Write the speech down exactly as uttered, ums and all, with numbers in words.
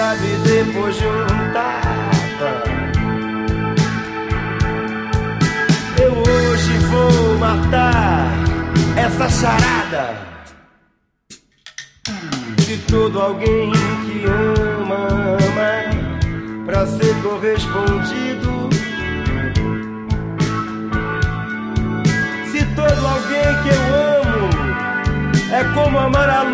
lado e depois juntava. Eu hoje vou matar essa charada de todo alguém que ama, ama pra ser correspondido. Se todo alguém que eu amo é como amar a